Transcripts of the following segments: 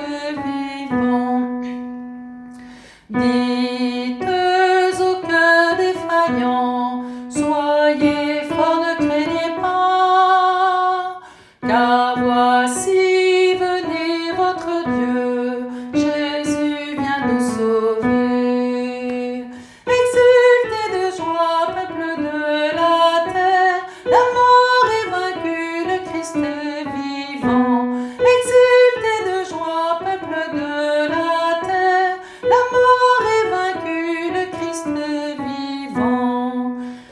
vivant. Dites au cœur défaillant, soyez forts, ne craignez pas, car voici venez votre Dieu, Jésus vient nous sauver. Exultez de joie, peuple de la terre, la mort est vaincue, le Christ est vivant. Exultez de joie, peuple de la terre, la mort est vaincue, le Christ est vivant.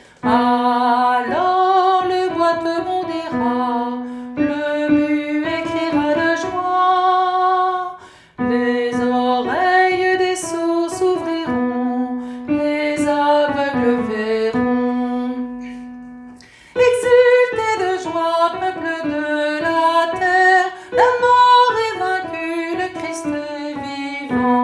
Alors le boiteux bondira, le muet criera de joie, les oreilles des sourds s'ouvriront, les aveugles verront. Exultez de joie, peuple de la terre, la mort est vaincue, le Christ est vivant.